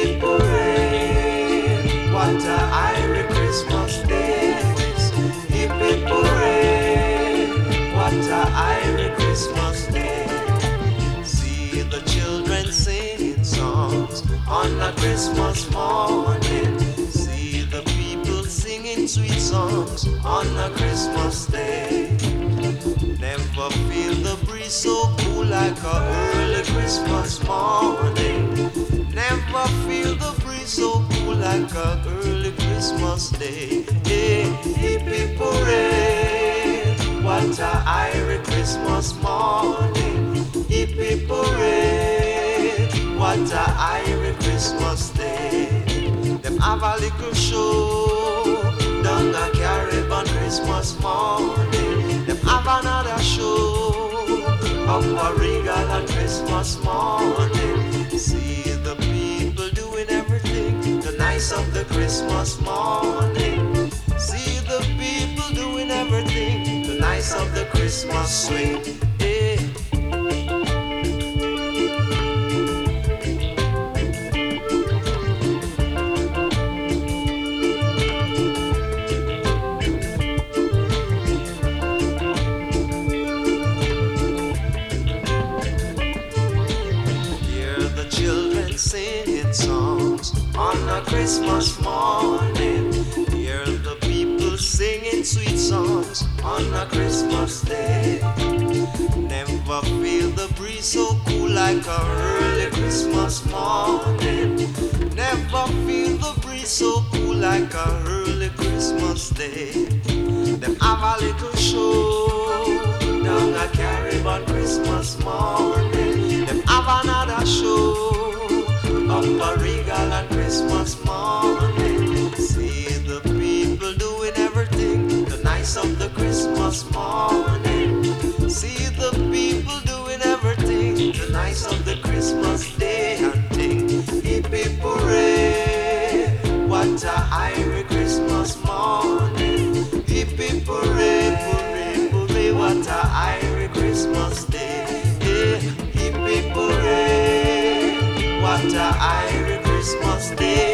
hip hooray, what a Irish Christmas day. Hip hip hooray, what a Irish Christmas day. See the children singing songs on a Christmas morning. See the people singing sweet songs on a Christmas day. Never feel the breeze so cool like a early Christmas morning. Never feel the breeze so cool like a early Christmas day. Hey, hip hip hooray, what a Irish Christmas morning. Hip hip hooray, what a Irish Christmas day. Them have a little show down the Carib on Christmas morning. Them have another show up a Regal on Christmas morning. See the people doing everything the nice of the Christmas morning. See the people doing everything the nice of the Christmas swing. Hey. Singing songs on a Christmas morning. Hear the people singing sweet songs on a Christmas day. Never feel the breeze so cool like a early Christmas morning. Never feel the breeze so cool like a early Christmas day. Them have a little show down a Carib on Christmas morning. Them have another show up a Regal on Christmas morning. See the people doing everything the nice of the Christmas morning. See the people doing everything the nice of the Christmas day and thing. Hip hip hooray, what a Irish Christmas morning. Hip hip hooray, hooray, hooray, what a Irish Christmas day. Yeah, hip hip hooray, what a Irish Christmas day.